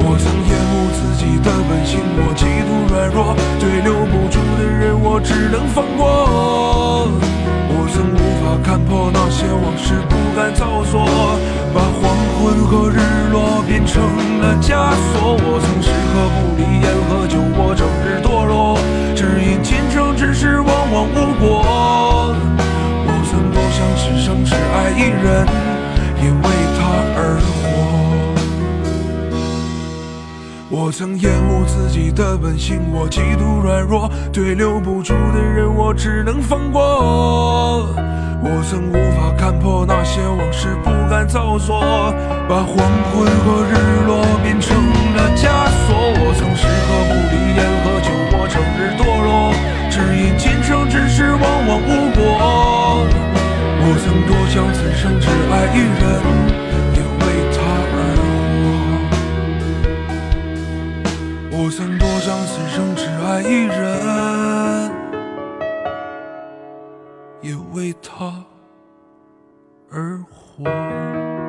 我曾厌恶自己的本性，我极度软弱，对留不住的人我只能放过。我曾无法看破那些往事，不敢造作，把黄昏和日落变成了枷锁。我曾吃喝不离烟和酒，我整日堕落，只因今生之事往往无果。我曾多想此生只爱一人，也为他而活。我曾厌恶自己的本性，我极度软弱，对留不住的人我只能放过。我曾无法看破那些往事，不敢造作，把黄昏和日落变成了枷锁。我曾吃喝不离烟和酒，我整日堕落，只因今生之事往往无果。我曾多想此生只爱一人，也为他而活。我曾多想此生只爱一人，也为他而活。